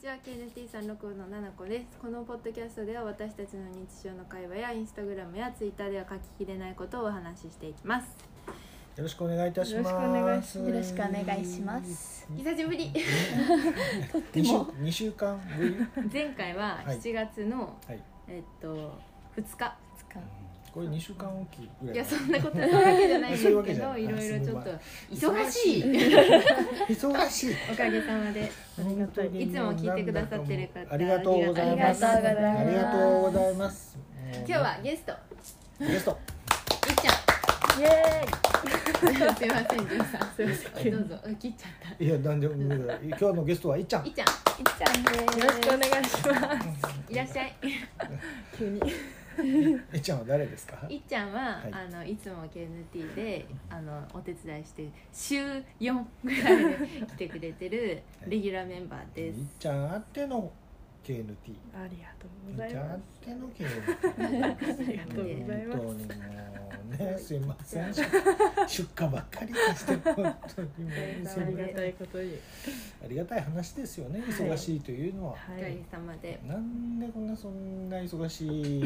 は KNT365 のななこです。このポッドキャストでは私たちの日常の会話やインスタグラムやツイッターでは書ききれないことをお話ししていきます。 よろしくお願いいたします。 よろしくお願いします。 久しぶりとっても 2週間ぶり前回は7月の、 はい、 2日これ2週間おきぐらい。 いやそんなことないわけじゃないんですけどいろいろちょっと忙しい忙しいおかげさまでいつも聞いてくださってる方ありがとうございます。ありがとうございます。 今日はゲストいっちゃんイエーイすいません、ジュンさん。すいません。どうぞ。切っちゃった。 いや、なんでも今日のゲストはいっちゃん。 いっちゃんです。 よろしくお願いします。 いらっしゃい。 急にいっちゃんは誰ですか？ いっちゃんは、いつも KNT でお手伝いして週4ぐらいで来てくれてるレギュラーメンバーです。 いっちゃんあっての KNT。 ありがとうございいっちゃんあまっての KNT。 ありがとうございます。 本当にもうね、すいません。出荷ばっかりして本当にもうありがたいことにありがたい話ですよね。忙しいというのは。 おかげさまで。 なんでそんな忙しい。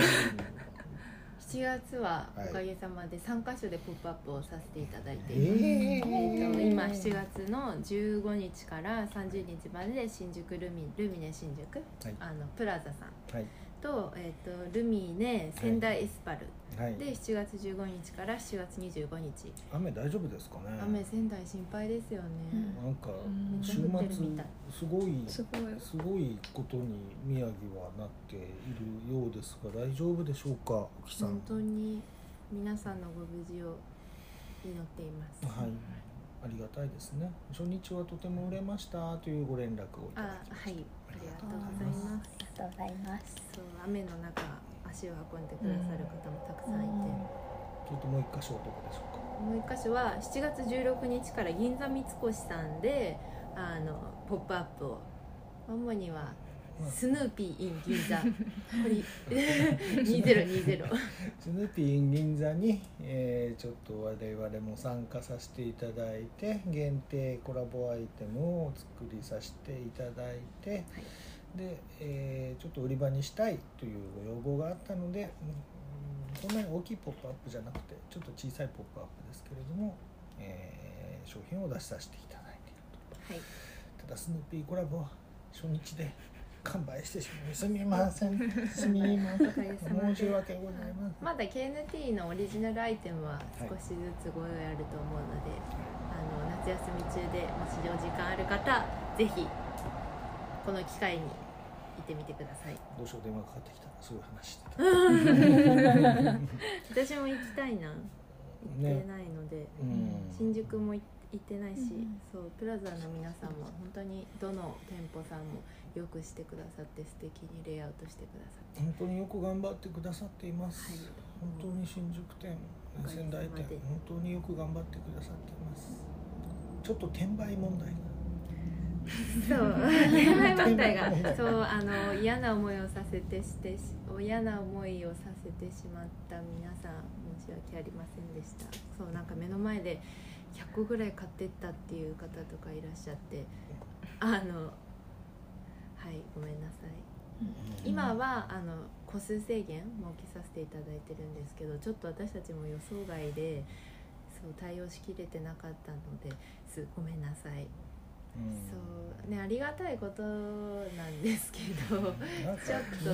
7月はおかげさまで3カ所でポップアップをさせていただいています。今7月の15日から30日まで新宿ルミネ新宿、プラザさんと、ルミネ仙台エスパル、で7月15日から7月25日。 雨大丈夫ですかね？ 雨仙台心配ですよね。 なんか週末すごいことに宮城はなっているようですが、大丈夫でしょうか、沖さん。 本当に皆さんのご無事を祈っています。 はい、ありがたいですね。初日はとても売れましたというご連絡をいただきました。 はい、ありがとうございます。 ありがとうございます。 そう、雨の中足を運んでくださる方もたくさんいて、 ちょっともう一箇所はどこでしょうか？ もう一箇所は7月16日から銀座三越さんでポップアップを、主にはスヌーピー in 銀座2020 スヌーピー in 銀座に、ちょっと我々も参加させていただいて、限定コラボアイテムを作りさせていただいて、で、ちょっと売り場にしたいというご要望があったので、そんなに大きいポップアップじゃなくてちょっと小さいポップアップですけれども、商品を出しさせていただいていると、ただスヌーピーコラボは初日で完売してしまい、すみません申し訳ございます。 まだ KNT のオリジナルアイテムは少しずつご用意あると思うので、夏休み中でもしお時間ある方、ぜひこの機会に行ってみてください。 どうしよう、電話かかってきたらそういう話してた私も行きたいな、行ってないので、新宿も行ってないし、そうプラザの皆さんも本当にどの店舗さんもよくしてくださって、素敵にレイアウトしてくださって、 本当によく頑張ってくださっています。本当に新宿店、仙台店、本当によく頑張ってくださっています。ちょっと転売問題がそう転売問題がそう嫌な思いをさせてしまった皆さん、申し訳ありませんでした。そうなんか目の前で100個ぐらい買ってったっていう方とかいらっしゃって、はい、ごめんなさい。今は個数制限設けさせていただいてるんですけど、ちょっと私たちも予想外でそう対応しきれてなかったのでごめんなさい。そうね、ありがたいことなんですけど、ちょっと、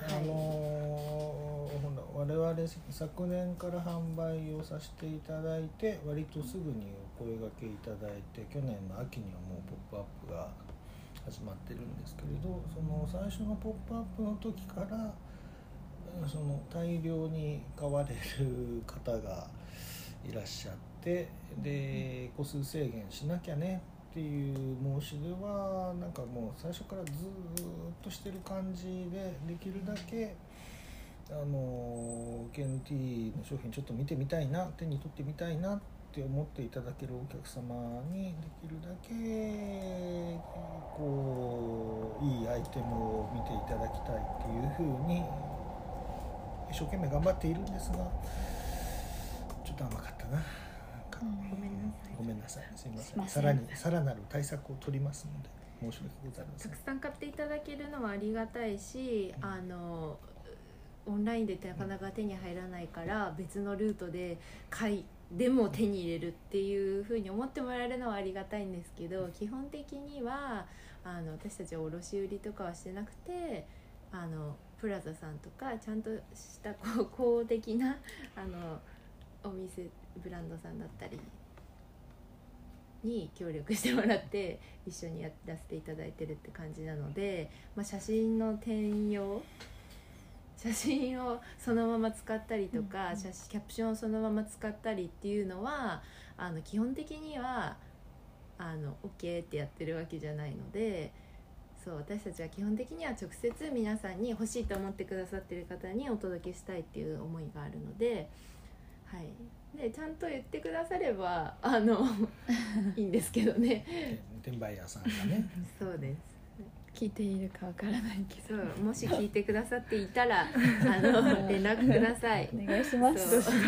我々昨年から販売をさせていただいて、割とすぐにお声掛けいただいて、去年の秋にはもうポップアップが始まってるんですけれど、その最初のポップアップの時からその大量に買われる方がいらっしゃって、で個数制限しなきゃねっていう申し出はなんかもう最初からずっとしてる感じで、できるだけKNT の商品ちょっと見てみたいな、手に取ってみたいなって思っていただけるお客様にできるだけこういいアイテムを見ていただきたいっていうふうに一生懸命頑張っているんですが、ちょっと甘かったな。 ごめんなさい。 ごめんなさい。すみません。さらなる対策を取りますので。 申し訳ございません。 たくさん買っていただけるのはありがたいし、オンラインでなかなか手に入らないから別のルートで買いでも手に入れるっていう風に思ってもらえるのはありがたいんですけど、基本的には私たちは卸売りとかはしてなくて、プラザさんとかちゃんとした公的なお店ブランドさんだったりに協力してもらって一緒にやらせていただいてるって感じなので、写真の転用、写真をそのまま使ったりとか、キャプションをそのまま使ったりっていうのは基本的にはOK ってやってるわけじゃないので、そう私たちは基本的には直接皆さんに欲しいと思ってくださってる方にお届けしたいっていう思いがあるので、はい、でちゃんと言ってくださればいいんですけどね転売屋さんがねそうです、 聞いているかわからないけど、 そうもし聞いてくださっていたら連絡ください。 お願いしますそう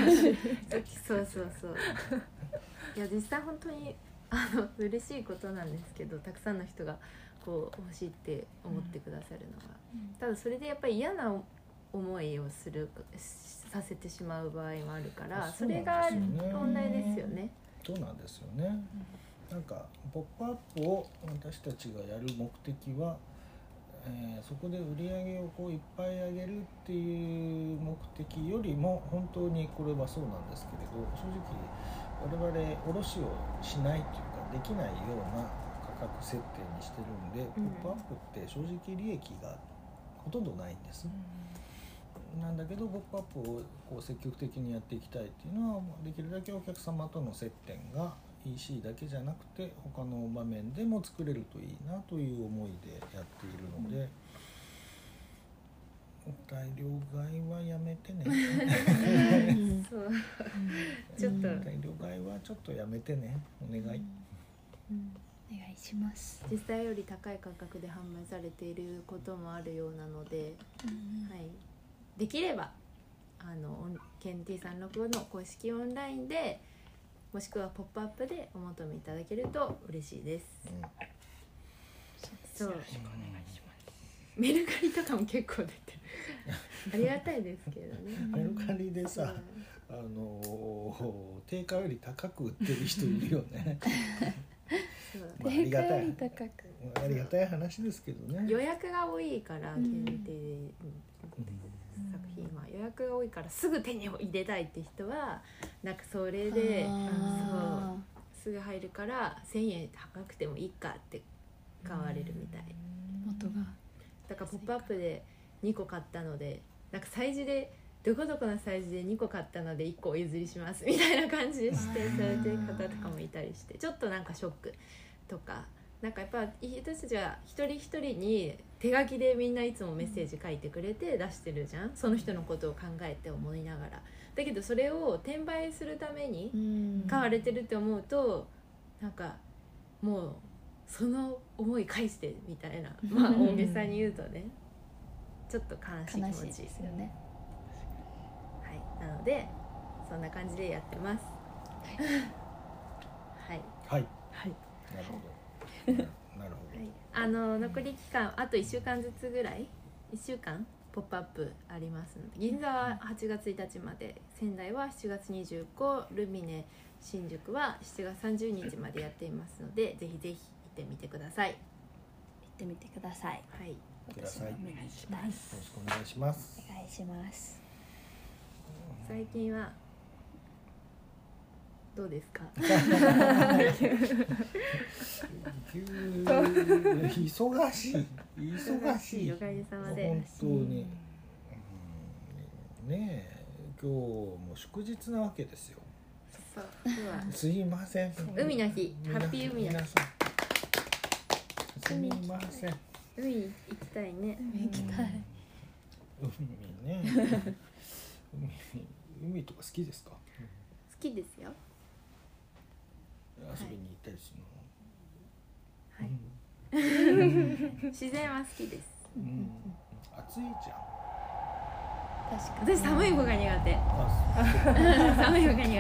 いや実際本当に嬉しいことなんですけど、たくさんの人がこう欲しいって思ってくださるのが、ただそれでやっぱり嫌な思いをさせてしまう場合もあるから、それが問題ですよね。 そうなんですよね。なんかポップアップを私たちがやる目的は、そこで売り上げをこういっぱい上げるっていう目的よりも、本当にこれはそうなんですけれど、正直我々卸をしないというかできないような価格設定にしてるんで、ポップアップって正直利益がほとんどないんです、なんだけどポップアップをこう積極的にやっていきたいっていうのは、できるだけお客様との接点が EC だけじゃなくて他の場面でも作れるといいなという思いでやっているので、大量買いはやめてねそうちょっと大量買いはちょっとやめてね、お願い、 お願いします。 実際より高い価格で販売されていることもあるようなので、はい、できればケンティ365の公式オンラインでもしくはポップアップでお求めいただけると嬉しいです、そうよろしくお願いします。 メルカリとかも結構出てるありがたいですけどねメルカリでさ、定価より高く売ってる人いるよねそうありがたい定価より高く、 ありがたい話ですけどね。 予約が多いから限定作品は予約が多いからすぐ手に入れたいって人はなんかそれでそうすぐ入るから1000円高くてもいいかって買われるみたい。 元がだからポップアップで2個買ったのでなんかサイズでどこどこのサイズで2個買ったので1個お譲りしますみたいな感じでしてされてる方とかもいたりしてちょっとなんかショックとかなんかやっぱ私たちは一人一人に手書きでみんないつもメッセージ書いてくれて出してるじゃん、その人のことを考えて思いながらだけどそれを転売するために買われてるって思うとなんかもうその思い返してみたいなまあ大げさに言うとねちょっと悲しい気持ち悲しいですよね。 はい、なのでそんな感じでやってますはいはい、 はい。 なるほどなるほど、 はい、残り期間あと1週間ずつぐらい1週間ポップアップありますので、銀座は8月1日まで、仙台は7月25、ルミネ新宿は7月30日までやっていますので、ぜひぜひ行ってみてください。 行ってみてください。 はい、 私も見に行きまよす。 ろしくお願いします。 お願いします。 最近はどうですか？ 忙しい忙しいおかげさまで本当に、ねえ今日も祝日なわけですよ。 そう今日はすいません、 海の日、ハッピー海の日。 皆さんすみません、 海行きたいね。 行きたい。 海ね海とか好きですか？ 好きですよ。 遊びに行ったりするはい、自然は好きです。 の、暑いじゃん。 確かに。 私寒い方が苦手。 あ寒い方が苦手。そう。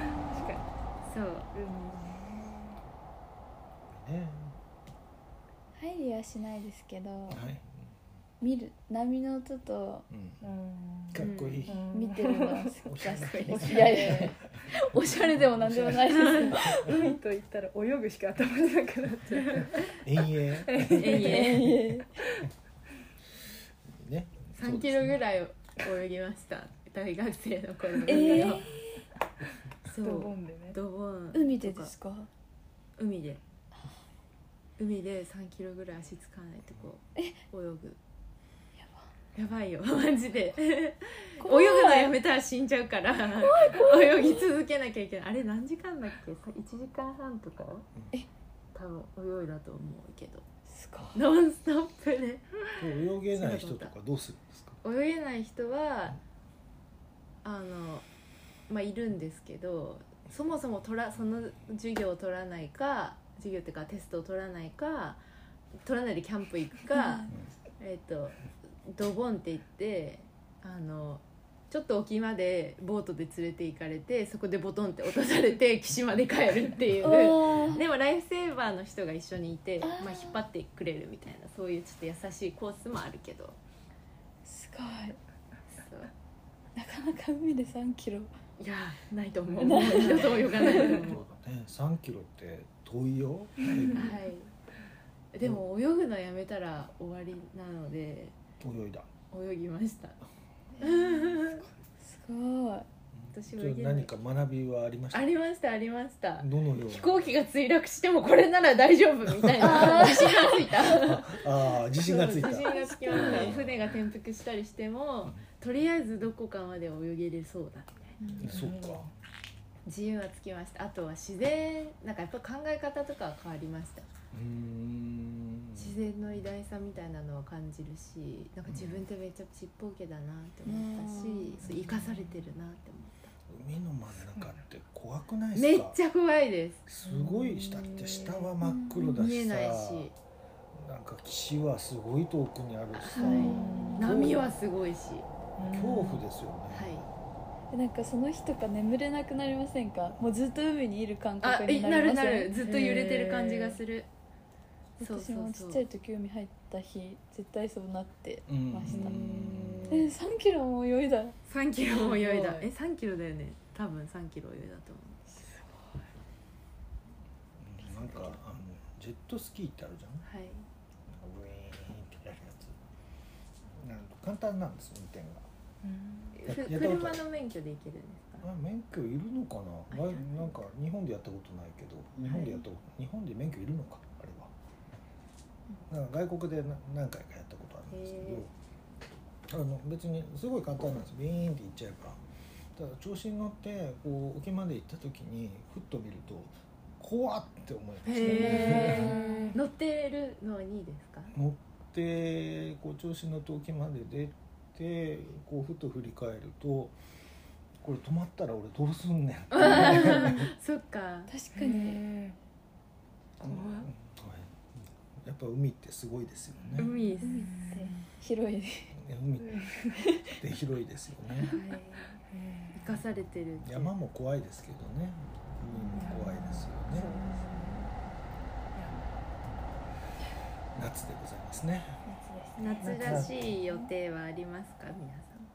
ねはしないですけど、 はい、 見る波の音とかっこいい、 見てるのはすごくおしゃれ好き。いやいやいや、おしゃれでもなんでもないです。 海と言ったら泳ぐしか頭になくなっちゃう。 遠泳ね、 3キロぐらい泳ぎました大学生の頃のそうドボンでね。 ドボン海でですか？ 海で3キロぐらい足つかないとこ泳ぐ。やばいよマジで泳ぐのやめたら死んじゃうから泳ぎ続けなきゃいけない。あれ何時間だっけ？1時間半とか多分泳いだと思うけど、 すごい。 ノンストップで。 泳げない人とかどうするんですか？ 泳げない人はまあいるんですけど、そもそもその授業を取らないか、授業っていうかテストを取らないか、取らないでキャンプ行くかドボンって言ってちょっと沖までボートで連れて行かれて、そこでボトンって落とされて岸まで帰るっていうでもライフセーバーの人が一緒にいて、まあ、引っ張ってくれるみたいな、そういうちょっと優しいコースもあるけど、 すごい。 そうなかなか海で3キロ。 いやないと思う。もう二度と泳がないと思う。 そうだね、3キロって遠いよ。 はい。でも泳ぐのやめたら終わりなので泳いだ。 泳ぎました。 すごい。 私泳げない。 何か学びはありました？ ありましたありました。 どのような？ 飛行機が墜落してもこれなら大丈夫みたいな自信がついた。 自信がついた。 自信がつきました。船が転覆したりしてもとりあえずどこかまで泳げれそうだみたいな。 そうか。 自由はつきました。あとは自然、なんかやっぱ考え方とかは変わりました。自然の偉大さみたいなのは感じるし、なんか自分ってめっちゃちっぽけだなって思ったし、そう生かされてるなって思った。 海の真ん中って怖くないですか？ めっちゃ怖いです。 すごい。だって下は真っ黒だ見えしさ、 ないし、 なんか岸はすごい遠くにあるしさ、 波はすごいし、 恐怖ですよね。 はい。 なんかその日とか眠れなくなりませんか？もうずっと海にいる感あ、 覚になりません？ なるずっと揺れてる感じがする。 私もちっちゃい時海入った日絶対そうなってました。3キロも泳いだ。 3キロも泳いだ。3キロだよね。多分3キロ泳いだと思う。 なんかジェットスキーってあるじゃん。 はい。 ウィーンってやるやつ。なんか簡単なんです運転が。 車の免許で行けるんですか？ 免許いるのかな。なんか日本でやったことないけど、日本で免許いるのかあれは。なんか外国で何回かやったことあるんですけど、別にすごい簡単なんですよ。ビーンって行っちゃえば。ただ調子に乗ってこう沖まで行った時にふっと見ると怖って思いましたね。 乗ってるのにですか？ 乗ってこう調子に乗って沖まで出てこうふと振り返ると、これ止まったら俺どうすんねんってそっか。 確かに。 やっぱ海ってすごいですよね。 海って広い。 海って広いですよね。 生かされてる。 山も怖いですけどね、海も怖いですよね。夏でございますね。 夏らしい予定はありますか皆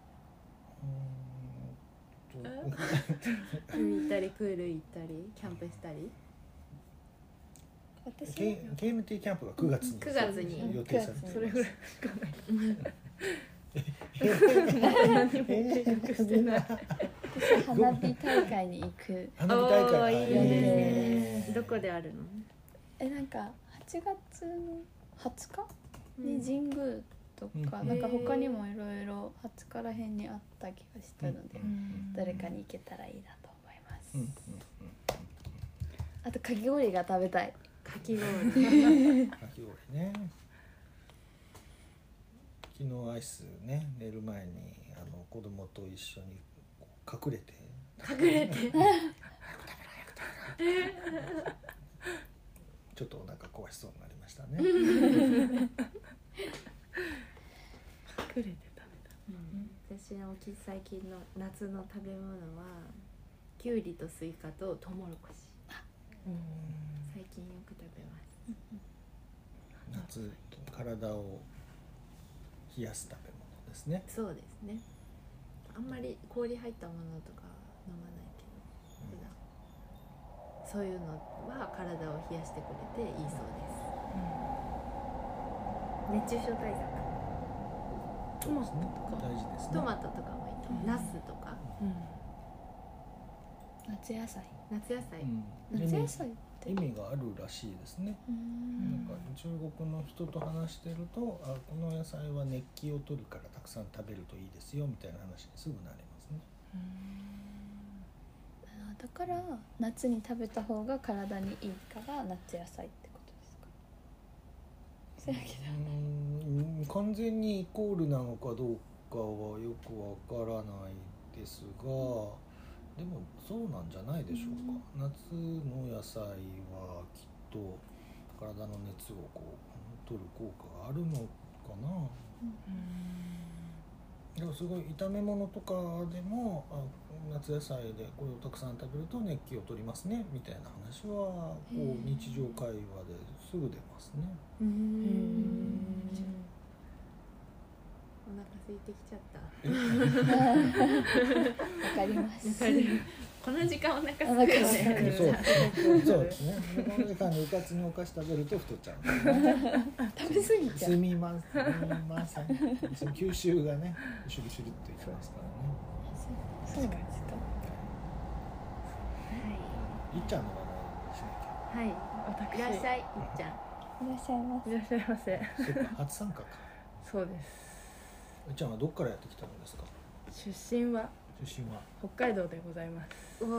さん？海行ったりプール行ったりキャンプしたり。 KMT キャンプが9月に予定されています。 それぐらいしかない。 花火大会に行く。 花火大会いいね。どこであるの？ なんか8月の20日に神宮とか、なんか他にもいろいろ20日らへんにあった気がしたので、誰かに行けたらいいなと思います。あとかき氷が食べたい。 かき氷。 かき氷ね。昨日アイスね、寝る前に子供と一緒に隠れてちょっとお腹壊しそうになりましたね。 隠れて食べた。 私の最近の夏の食べ物はきゅうりとスイカとトウモロコシ。最近よく食べます。 夏体を冷やす食べ物ですね。 そうですね。あんまり氷入ったものとか飲まないけど普段、そういうのは体を冷やしてくれていいそうです。熱中症対策。 そうですね、大事ですね。 トマトとかもいいと思う。ナスとか、 夏野菜。 夏野菜、 夏野菜って意味があるらしいですね。なんか中国の人と話してると、この野菜は熱気を取るからたくさん食べるといいですよみたいな話にすぐなりますね。 だから夏に食べた方が体にいいから夏野菜ってことですか？そうやけど完全にイコールなのかどうかはよくわからないですが、でもそうなんじゃないでしょうか。夏の野菜はきっと体の熱をこう取る効果があるのかな。でもすごい炒め物とかでも夏野菜でこれをたくさん食べると熱気を取りますねみたいな話はこう日常会話ですぐ出ますね。 お腹空いてきちゃった。 わかります。 この時間お腹空いてるね。 そうですね。この時間にうかつにお菓子食べると太っちゃう。 食べ過ぎちゃう。 すみません。吸収がね、シュルシュルっといきますからね。 そうなんですか。 いっちゃんの話しなきゃ。 はい。 私いらっしゃい、いっちゃん。 いらっしゃいます。 いらっしゃいませ。 そっか、初参加か。 そうです。 いっちゃんはどっからやってきたのですか？ 出身は北海道でございます。 わ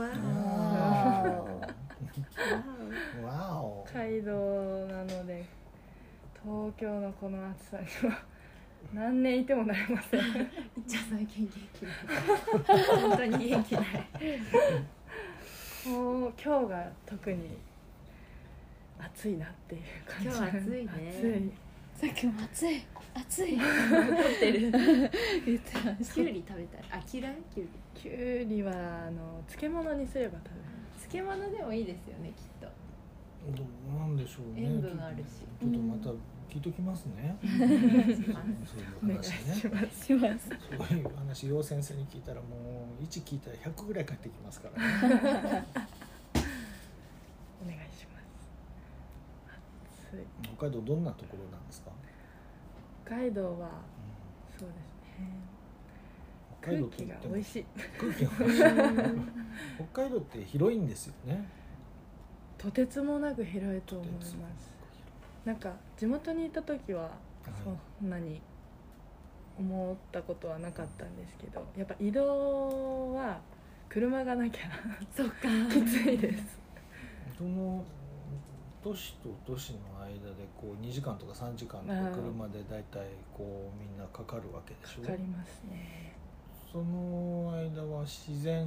お。 北海道なので東京のこの暑さには何年いてもなれません。 いっちゃん最近元気ない。本当に元気ない。 もう今日が特に暑いなっていう感じ。 今日暑いね。 暑い。 さっきも暑い暑い怒ってる。 言ってました。 キュウリ食べたい。嫌い？ きゅうりは漬物にすれば食べる。 漬物でもいいですよね、きっと。 なんでしょうね。 塩分あるし。 ちょっとまた聞いときますね。 お願いします。 そういう話ね。 します。 そういう話、陽先生に聞いたらもう1聞いたら100ぐらい返ってきますからね。 お願いします。暑い。 北海道どんなところなんですか？ 北海道は、そうですね。空気が美味しい。 空気が美味しい。北海道って広いんですよね。 とてつもなく広いと思います。なんか地元にいた時はそんなに思ったことはなかったんですけど、やっぱ移動は車がなきゃそっか。 きついです。 その都市と都市の間でこう2時間とか3時間とか車でだいたいこうみんなかかるわけでしょ。 かかりますね。 その間は自然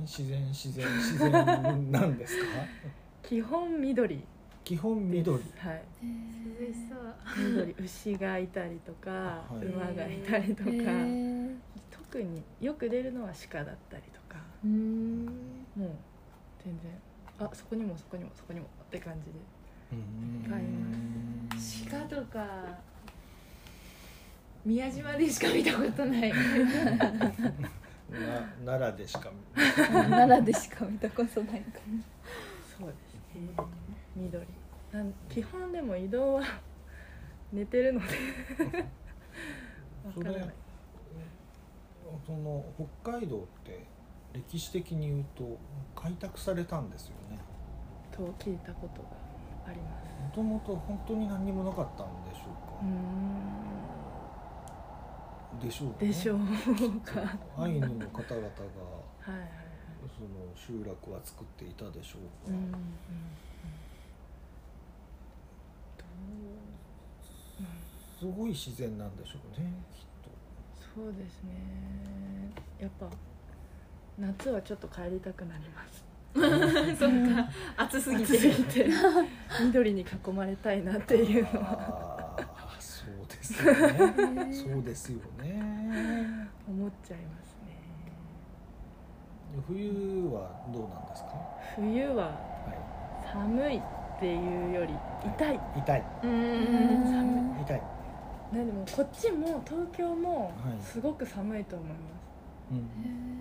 なんですか？ 基本緑。 基本緑。 はい。 涼しそう。 緑、牛がいたりとか、 はい、 馬がいたりとか、特によく出るのは鹿だったりとか。もう全然そこにもって感じで買います。 鹿とか宮島でしか見たことない。 奈良でしか見たことないかも。 そうですね。緑。基本でも移動は寝てるのでわからない。 その北海道って歴史的に言うと開拓されたんですよね。 と聞いたことがあります。 もともと本当に何にもなかったんでしょうか。でしょうね。 でしょうか。 アイヌの方々がはいはいはい、 その集落は作っていたでしょうか。すごい自然なんでしょうね、きっと。 そうですね。やっぱ夏はちょっと帰りたくなります。 そっか。暑すぎて緑に囲まれたいなっていうのはそうですよね。そうですよね。 思っちゃいますね。 冬はどうなんですか？ 冬は寒いっていうより痛い。 痛い寒い。 痛い。 ね、でもこっちも東京もはいすごく寒いと思います、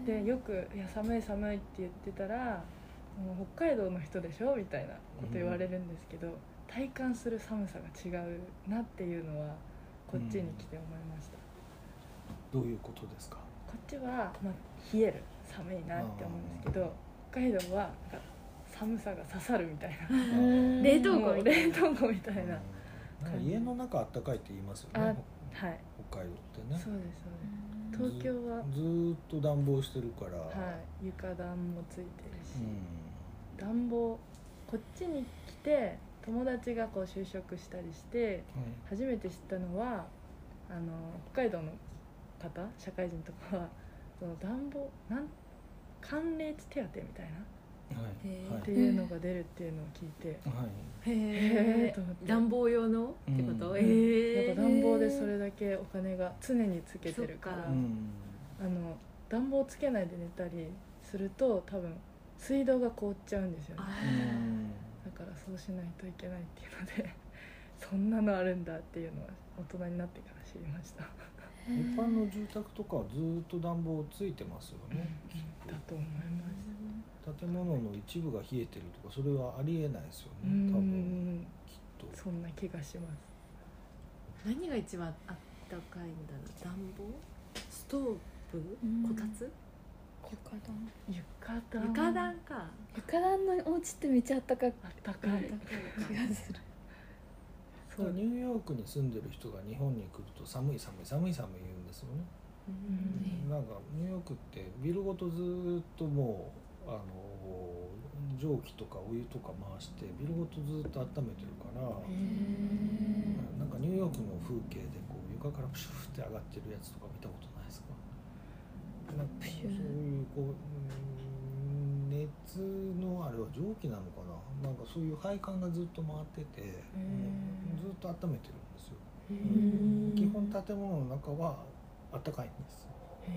でよく「いや寒い寒い」って言ってたら「もう北海道の人でしょ」みたいなこと言われるんですけど、体感する寒さが違うなっていうのはこっちに来て思いました、 どういうことですか？ こっちは、まあ、冷える寒いなって思うんですけど、北海道はなんか寒さが刺さるみたいな冷凍庫みたいな冷凍庫みたいな、 なんか家の中あったかいって言いますよね。 はい北海道ってね。 そうですそうです。東京はずーっと暖房してるから、 床暖もついてるし、暖房こっちに来て友達がこう就職したりして初めて知ったのは北海道の方社会人とかはその暖房寒冷地手当みたいなっていうのが出るっていうのを聞いて、 へえ暖房用のってこと？やっぱ暖房でそれだけお金が常につけてるから、暖房つけないで寝たりすると多分水道が凍っちゃうんですよね。だからそうしないといけないっていうのでそんなのあるんだっていうのは大人になってから知りました。 一般の住宅とかはずっと暖房ついてますよね、 だと思います。 建物の一部が冷えてるとかそれはありえないですよね、多分きっと。 そんな気がします。 何が一番あったかいんだろう？暖房？ストーブ？こたつ？床暖か。 床暖のお家ってめっちゃあったかい気がする。 ニューヨークに住んでる人が日本に来ると寒い寒い寒い寒い言うんですよね。なんかニューヨークってビルごとずっともう蒸気とかお湯とか回してビルごとずっと温めてるから、なんかニューヨークの風景でこう床からプシューって上がってるやつとか見たことないですか？なんかそういうこう熱のあれは蒸気なのかな、なんかそういう配管がずっと回ってて、ずっと温めてるんですよ。基本建物の中は暖かいんです。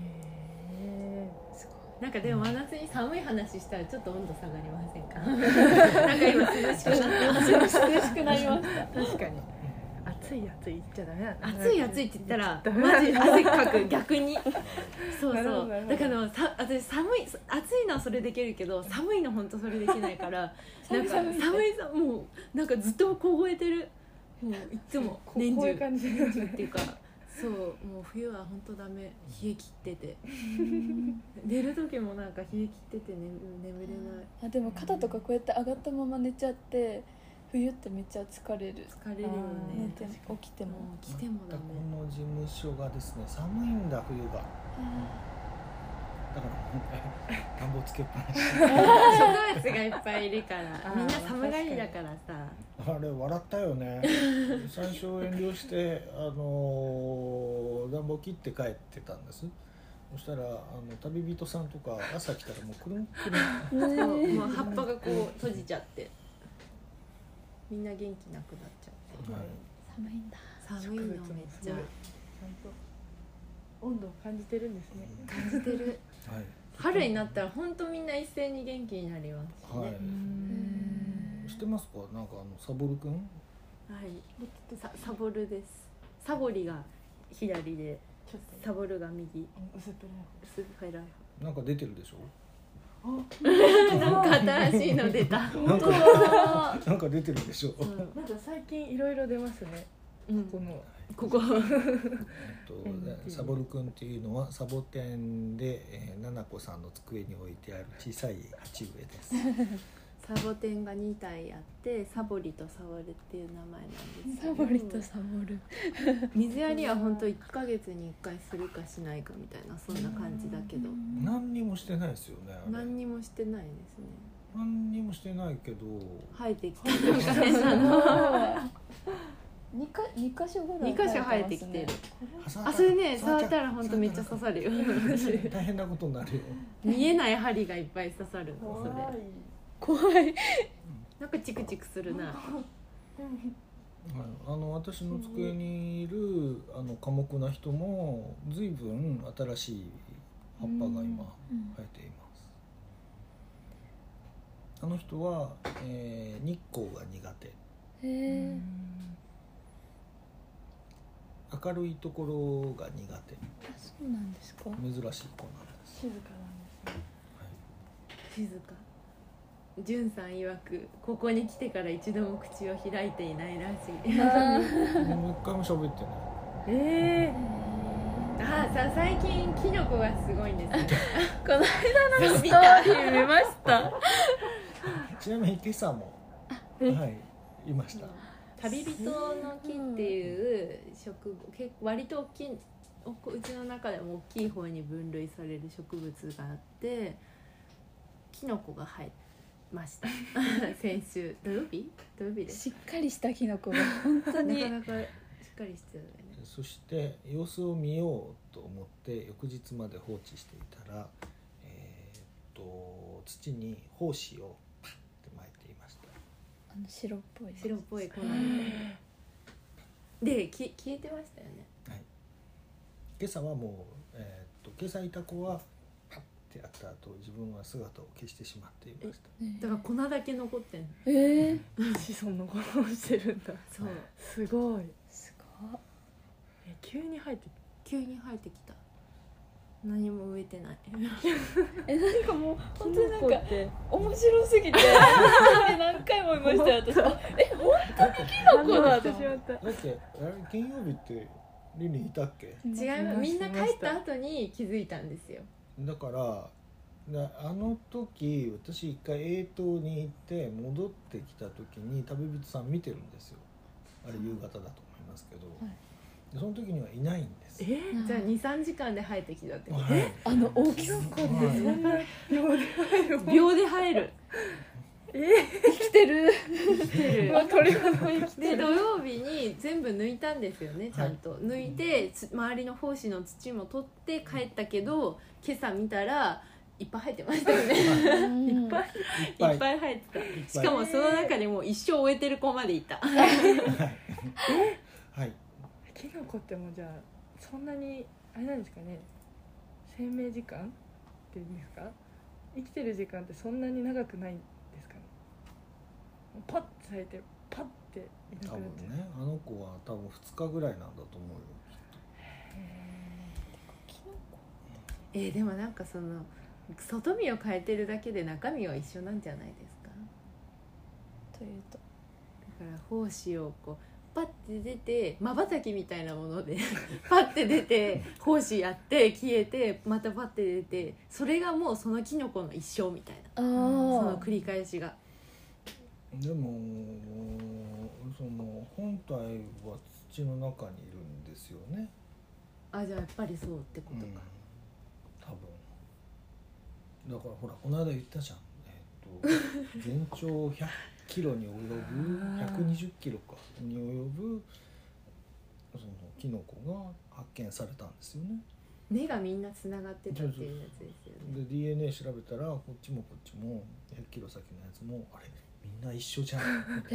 なんかでも真夏に寒い話したらちょっと温度下がりませんか？なんか今涼しくなった。 涼しくなりました。 確かに。暑い言っちゃダメなんだ。 暑いって言ったらマジ汗かく逆に。そうだから私暑いのはそれできるけど寒いの本当それできないからなんか寒いもうなんかずっと凍えてる。もういつも年中こういう感じっていうか。そうもう冬は本当ダメ、冷え切ってて寝る時もなんか冷え切ってて、眠れない。 でも肩とかこうやって上がったまま寝ちゃって冬ってめっちゃ疲れるよね。起きてもダメ。 この事務所がですね寒いんだ冬が。だから暖房つけっぱなし。 植物がいっぱいいるからみんな寒がりだからさ。 あれ笑ったよね。最初遠慮して暖房切って帰ってたんです。そしたら旅人さんとか朝来たらもうくるんくるんもう葉っぱがこう閉じちゃってみんな元気なくなっちゃって、 寒いんだ。 寒いのめっちゃちゃんと温度を感じてるんですね。 感じてる。春になったら本当みんな一斉に元気になりますしね。 知ってますか？なんかサボルくん？ はい。サボルです。サボリが左で、サボルが右。 薄っぺらい。 なんか出てるでしょ？ なんか新しいの出た。 なんか出てるでしょ？ なんか最近いろいろ出ますね。ここサボルくんっていうのはサボテンでななこさんの机に置いてある小さい鉢植えです。 サボテンが2体あってサボリとサボルっていう名前なんですけど、 サボリとサボル水やりは本当1ヶ月に1回するかしないかみたいなそんな感じだけど何にもしてないですよね。 何にもしてないですね。 何にもしてないけど生えてきたなんか変なの 2箇所ぐらい 2箇所生えてきてる。それね触ったら本当めっちゃ刺さるよ。 大変なことになるよ。 見えない針がいっぱい刺さるの。それ怖い。 なんかチクチクするな。 私の机にいる寡黙な人も随分新しい葉っぱが今生えています。 あの人は、日光が苦手、明るいところが苦手、 あ、そうなんですか。 珍しい子なんです。 静かなんですね。 静か。じゅんさん曰くここに来てから一度も口を開いていないらしい。 もう一回も喋ってない。 最近キノコがすごいんですよ。 この間のストーリー見ました。 ちなみに今朝もはいいました。 旅人の木っていう植物、割と大きい、うちの中でも大きい方に分類される植物があって、キノコが生えました。先週土曜日ですしっかりしたキノコが本当になかなかしっかりしてたよね。 そして様子を見ようと思って翌日まで放置していたら、土に胞子をパッて巻いていました。 白っぽい白っぽい粉みたいなで消えてましたよね。 はい、今朝はもう、今朝いた子はパッてやった後自分は姿を消してしまっていました。 だから粉だけ残ってんの。 子孫のことをしてるんだ。 そう、 すごい。 すごい。 急に生えてきた。何も植えてない。 なんかもう本当になんか面白すぎて何回も見ましたよ私。本当にキノコだってしまった。 だって金曜日ってリリーいたっけ？ 違います。みんな帰った後に気づいたんですよ。 だからあの時私一回永島に行って戻ってきた時に旅人さん見てるんですよ。あれ夕方だと思いますけど、その時にはいないんです。 じゃあ 2,3 時間で生えてきたってこと？ 大きさこれそんな秒で生える。 生きてる。 鳥肌生きてでる。 土曜日に全部抜いたんですよね。ちゃんと抜いて周りの胞子の土も取って帰ったけど、今朝見たらいっぱい生えてましたよね。いっぱい生えてた。しかもその中でも一生終えてる子までいた。 はい。 キノコってもじゃあそんなにあれなんですかね、生命時間っていうんですか、生きてる時間ってそんなに長くないんですかね。パッて咲いてパッていなくなっちゃう。 多分ね、あの子は多分2日ぐらいなんだと思うよ。 キノコでもなんかその外見を変えてるだけで中身は一緒なんじゃないですか。 というと、 だから胞子をこうパッて出て瞬きみたいなものでパッて出て胞子やって消えてまたパッて出て、それがもうそのキノコの一生みたいな、その繰り返しが。 でもその本体は土の中にいるんですよね。 じゃあやっぱりそうってことか。 多分だからほらこの間言ったじゃん、全長100キロに及ぶ120キロかに及ぶそのキノコが発見されたんですよね。 根がみんなつながってたっていうやつですよね。 で DNA 調べたらこっちもこっちも100キロ先のやつもあれみんな一緒じゃん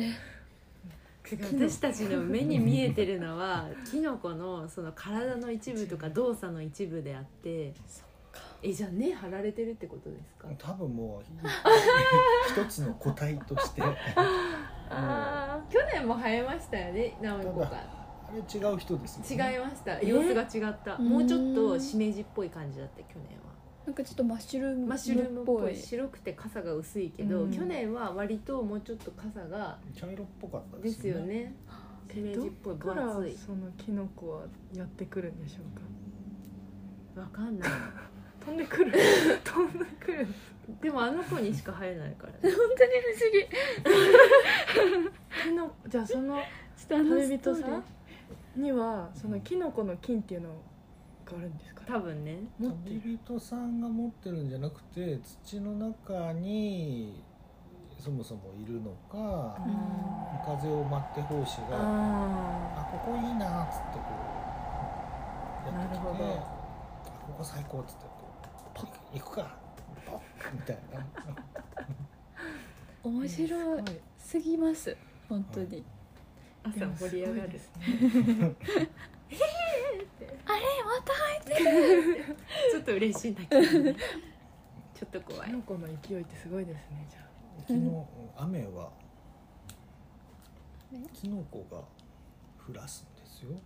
私たちの目に見えてるのはキノコのその体の一部とか動作の一部であって、じゃあ根張られてるってことですか？ 多分もう一つの個体として去年も生えましたよね、何個か。 あれ違う人ですよね。 違いました、様子が違った。もうちょっとしめじっぽい感じだった去年は。 なんかちょっとマッシュルームっぽぽい。 白くて傘が薄いけど、去年は割ともうちょっと傘が茶色っぽかったでですすよね。しめじっぽい分どっから厚い。 そのキノコはやってくるんでしょうか。 わかんない飛んでくる飛んでくる。 でもあの子にしか生えないから、ね、 本当に不思議。 キノじゃあその旅人さんにはそのキノコの菌っていうのがあるんですか？ 多分ね。 旅人さんが持ってるんじゃなくて土の中にそもそもいるのか、風を待って胞子がここいいなっつってこうやってきて、ここ最高っつってこうポッ行くかポッみたいな面白いすぎます本当に。 朝盛り上がるですね。 あれまた生えてるちょっと嬉しいんだけど、ね、ちょっと怖い。 キノコの勢いってすごいですね。じゃあ雨はキノコが降らすんですよ。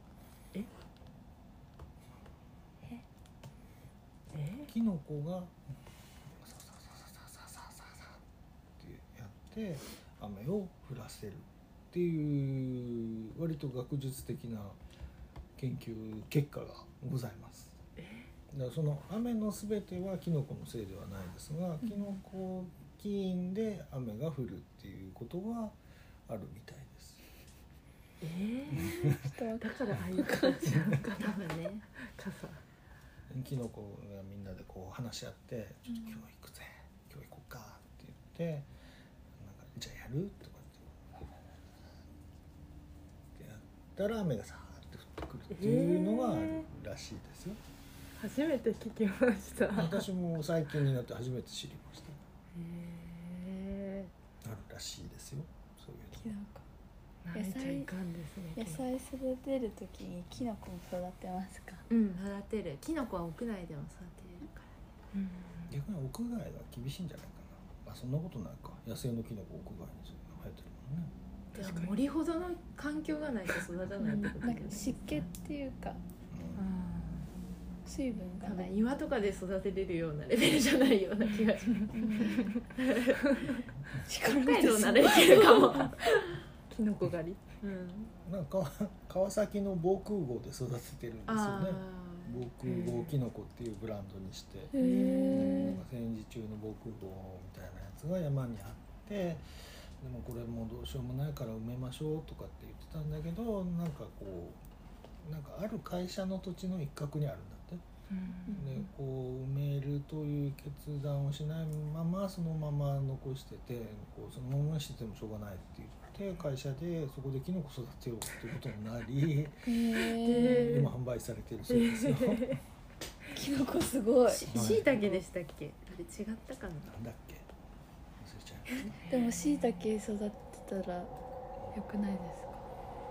キノコがササササササササってやって雨を降らせるっていう割と学術的な研究結果がございます。だからその雨のすべてはキノコのせいではないですが、キノコ起因で雨が降るっていうことはあるみたいです。 だからああいう形なのかな。 多分ね。 傘。 キノコがみんなでこう話し合って「ちょっと今日行くぜ、今日行こうか」って言って「なんかじゃあやる?」とかってやったら雨がさーって降ってくるっていうのがあるらしいですよ。 初めて聞きました。 私も最近になって初めて知りました。あるらしいですよ、そういうキノコ舐めちゃいかんですね。 野菜育てるときにキノコも育てますか？ うん、育てる。キノコは屋内でも育てるからね。 逆に屋外が厳しいんじゃないかな。あ、そんなことないか。野生のキノコ屋外に生えてるもんね。 でも森ほどの環境がないと育たないってことだよね。 なんか湿気っていうか水分が多ない。 分庭とかで育てれるようなレベルじゃないような気がします。北海道ならいけるかも。 キノコ狩り。 なんか川崎の防空壕で育ててるんですよね。防空壕キノコっていうブランドにして、なんか戦時中の防空壕みたいなやつが山にあって、でもこれもうどうしようもないから埋めましょうとかって言ってたんだけど、なんかこうなんかある会社の土地の一角にあるんだって。でこう埋めるという決断をしないままそのまま残してて、こうそのまましててもしょうがないって言って会社でそこでキノコ育てようっていうことになり、今販売されてるそうですよ。 キノコすごい。 しいたけでしたっけ？あれ違ったかな。 なんだっけ？忘れちゃいました。 でもしいたけ育てたら良くないですか？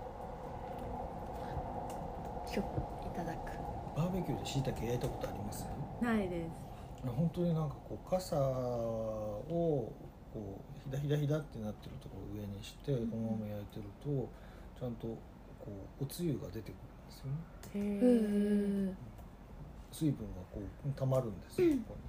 ちょっといただく。 バーベキューでしいたけ焼いたことあります？ ないです。 本当になんかこう傘をこうひだひだひだってなってるところを上にしてこのまま焼いてるとちゃんとこうおつゆが出てくるんですよね。水分がこう溜まるんですよ、こ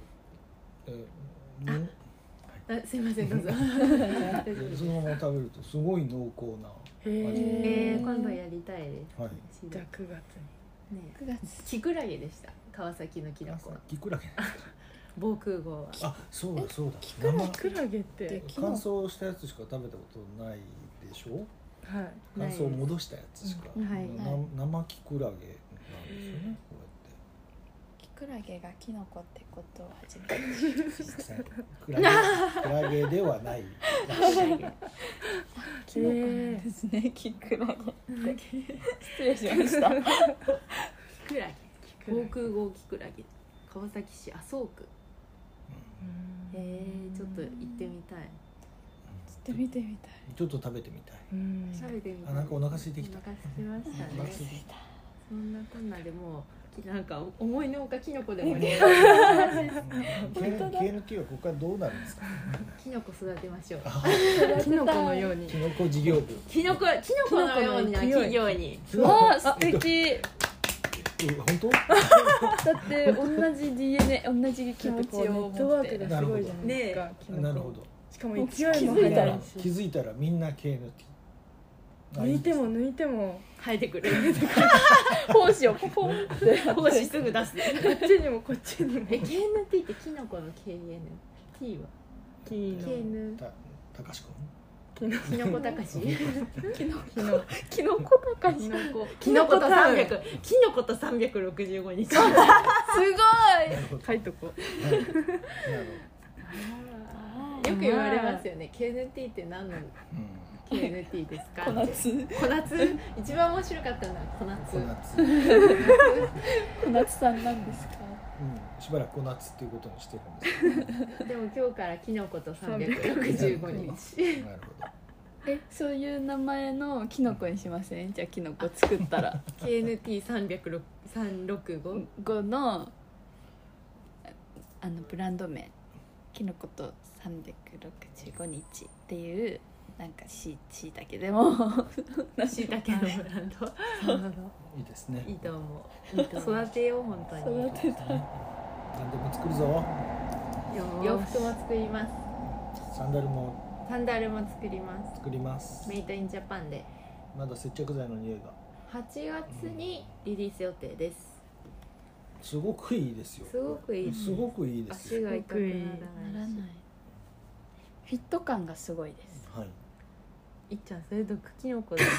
こに。 すいません、どうぞ。 そのまま食べるとすごい濃厚な味。 今度やりたいです。 はい。 じゃあ9月に。 ね、9月。キクラゲでした。川崎のキノコ。 キクラゲ。 防空壕は。 あ、そうだそうだ。 キクラゲって乾燥したやつしか食べたことないでしょ。 はい。 乾燥を戻したやつしか。 はい。 生キクラゲなんですよね。 キクラゲがキノコってことを初めて知りました。 クラゲではない。 キノコなんですね。キクラゲ。失礼しました。 キクラゲ。防空壕キクラゲ。川崎市麻生区。ちょっと行ってみたい。 ちょっと見てみたい。 ちょっと食べてみたい。 食べてみたい。 なんかお腹空いてきた。 お腹空きましたね。そんなこんなでもなんか思いのほかキノコでもね。 KNT はここからどうなるんですか。 キノコ育てましょう。 キノコのように。 キノコ事業部。 キノコのような企業に。 わあ、素敵。 本当？ だって同じ DNA 同じ気持ちを持って。 ネットワークがすごいじゃないですか。 なるほど。 しかも勢いも速いし。 気づいたらみんな KNT。 抜いても抜いても生えてくる。 胞子をポポンって胞子すぐ出す。 こっちにもこっちにも。 KNT ってキノコの KNT は？ たかしくん。 キノコたかし。 キノコたかし。 キノコと300。キノコと365日。すごい。 書いとこう。 よく言われますよね。KNT って何の KNT ですか？小夏。一番面白かったのは小夏。 小夏さんなんですか？ しばらく小夏っていうことにしてるんです。 でも今日からキノコと365日。 なるほど。 そういう名前のキノコにしません？じゃあキノコ作ったら KNT365 5のブランド名キノコと365日っていうなんかしいたけでもしいたけのブランドいいですね。 いいと思う。育てよう本当に。 育てた何でも作るぞ。 洋服も作ります。 サンダルもサンダルも作ります。 作ります。 メイドインジャパンでまだ接着剤の匂いが 8月にリリース予定です。 すごくいいですよ。 すごくいい。 すごくいいですよ。 足が痛くならないし。 ならない。フィット感がすごいです。 はい。 いっちゃんそれ毒キノコだ。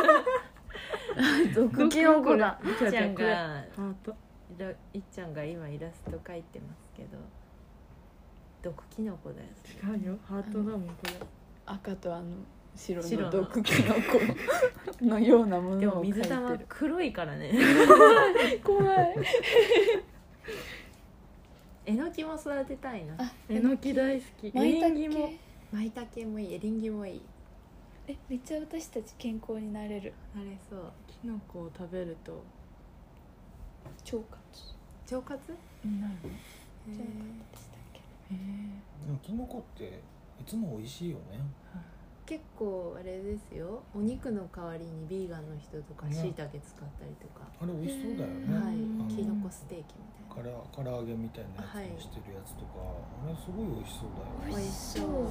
毒キノコだ。 いっちゃんがハートいっちゃんが今イラスト描いてますけど、毒キノコだよ。 違うよ、ハートだもんこれ。 赤と白白のの毒キノコのようなもでものを描いて水玉る。 黒いからね。 怖い。 えのきも育てたいな。 えのき大好き。 マイタエリンギもケ。 マイタケもいい、エリンギもいい。 めっちゃ私たち健康になれる。 あれそう。 キノコを食べると腸活。 腸活？ なる。 腸活でしたっけ。 でもキノコっていつも美味しいよね。 結構あれですよ。お肉の代わりにビーガンの人とかね椎茸使ったりとか。 あれ美味しそうだよね。 はい。キノコステーキみたいな。 唐揚げみたいなやつにしてるやつとか、あれすごい美味しそうだよ。 美味しそう。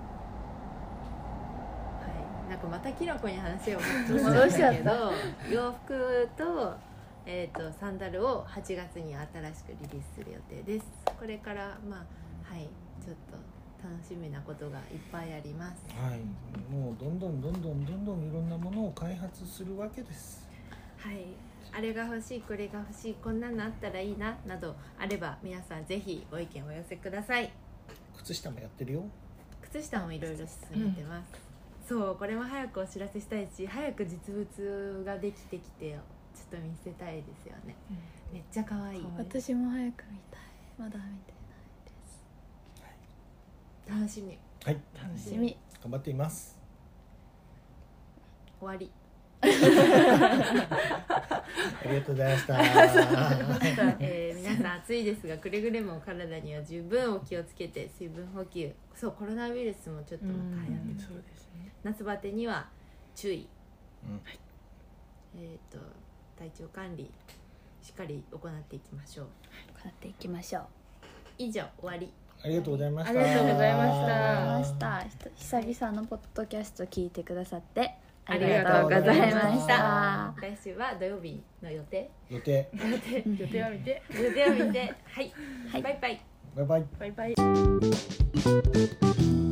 はい。なんかまたキノコに話を戻しちゃったけど、洋服とサンダルを8月に新しくリリースする予定です。これからまあはいちょっと楽しみなことがいっぱいあります。 はい。もうどんどんいろんなものを開発するわけです。 はい。あれが欲しい、これが欲しい、こんなのあったらいいななどあれば皆さんぜひご意見をお寄せください。 靴下もやってるよ。 靴下もいろいろ進めてます。そうこれも早くお知らせしたいし、早く実物ができてきてちょっと見せたいですよね。めっちゃ可愛い。 私も早く見たい。まだ見てないです。 楽しみ。 はい。 楽しみ。 頑張っています。 終わり。 ありがとうございました。 皆さん暑いですがくれぐれも体には十分お気をつけて水分補給。そうコロナウイルスもちょっとまた流行ってる。 そうですね。 夏バテには注意。 うん体調管理しっかり行っていきましょう。 行っていきましょう。 以上終わり。 ありがとうございました。 ありがとうございました久々のポッドキャスト聞いてくださってありがとうございましあた。来週は土曜日の予定。 予定。 予定予定を見て。 予定を見て、はい、 はいバイバイ。 バイバイ。 バイバイ。